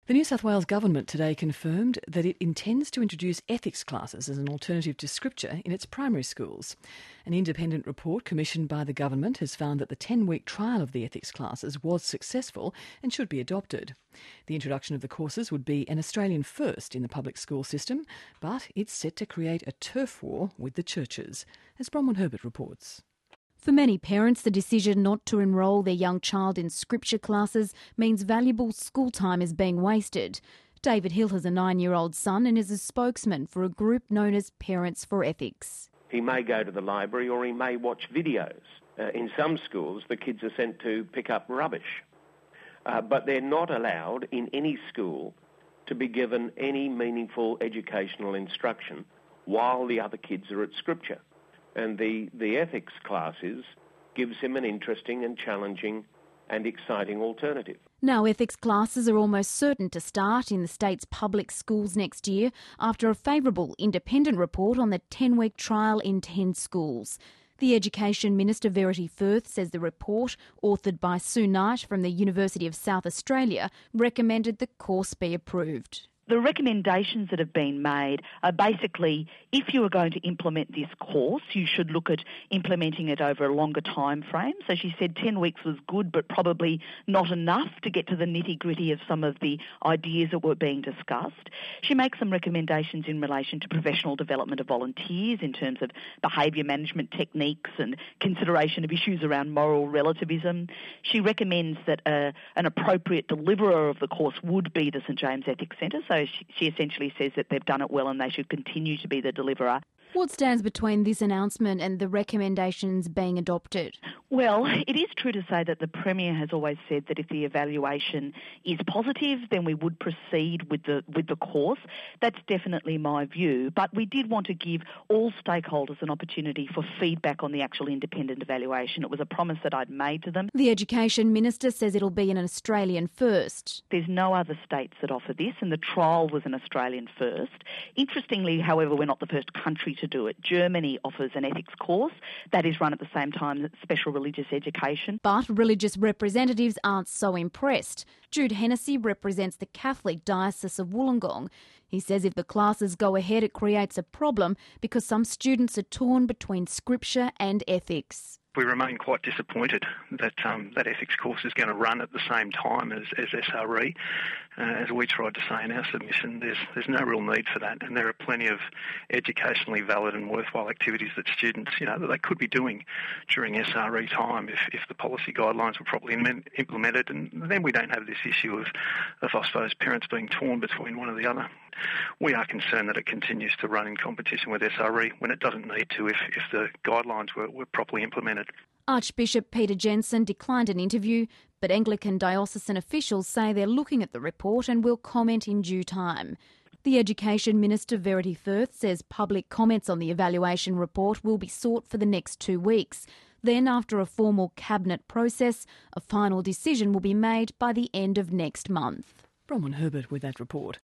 The New South Wales Government today confirmed that it intends to introduce ethics classes as an alternative to Scripture in its primary schools. An independent report commissioned by the government has found that the 10-week trial of the ethics classes was successful and should be adopted. The introduction of the courses would be an Australian first in the public school system, but it's set to create a turf war with the churches, as Bronwyn Herbert reports. For many parents, the decision not to enrol their young child in scripture classes means valuable school time is being wasted. David Hill has a 9-year-old son and is a spokesman for a group known as Parents for Ethics. He may go to the library or he may watch videos. In some schools, the kids are sent to pick up rubbish. But they're not allowed in any school to be given any meaningful educational instruction while the other kids are at scripture. And the ethics classes gives him an interesting and challenging and exciting alternative. Now, ethics classes are almost certain to start in the state's public schools next year after a favourable independent report on the 10-week trial in 10 schools. The Education Minister, Verity Firth, says the report, authored by Sue Knight from the University of South Australia, recommended the course be approved. The recommendations that have been made are basically, if you are going to implement this course, you should look at implementing it over a longer time frame. So she said 10 weeks was good, but probably not enough to get to the nitty-gritty of some of the ideas that were being discussed. She makes some recommendations in relation to professional development of volunteers in terms of behaviour management techniques and consideration of issues around moral relativism. She recommends that an appropriate deliverer of the course would be the St James Ethics Centre. So she essentially says that they've done it well and they should continue to be the deliverer. What stands between this announcement and the recommendations being adopted? Well, it is true to say that the Premier has always said that if the evaluation is positive, then we would proceed with the course. That's definitely my view. But we did want to give all stakeholders an opportunity for feedback on the actual independent evaluation. It was a promise that I'd made to them. The Education Minister says it'll be an Australian first. There's no other states that offer this, and the trial was an Australian first. Interestingly, however, we're not the first country to do it. Germany offers an ethics course that is run at the same time as special religious education. But religious representatives aren't so impressed. Jude Hennessy represents the Catholic Diocese of Wollongong. He says if the classes go ahead, it creates a problem because some students are torn between scripture and ethics. We remain quite disappointed that that ethics course is going to run at the same time as SRE. As we tried to say in our submission, there's no real need for that, and there are plenty of educationally valid and worthwhile activities that students, that they could be doing during SRE time if the policy guidelines were properly implemented, and then we don't have this issue of I suppose, parents being torn between one or the other. We are concerned that it continues to run in competition with SRE when it doesn't need to if the guidelines were properly implemented. Archbishop Peter Jensen declined an interview, but Anglican diocesan officials say they're looking at the report and will comment in due time. The Education Minister, Verity Firth, says public comments on the evaluation report will be sought for the next 2 weeks. Then, after a formal cabinet process, a final decision will be made by the end of next month. Bronwyn Herbert with that report.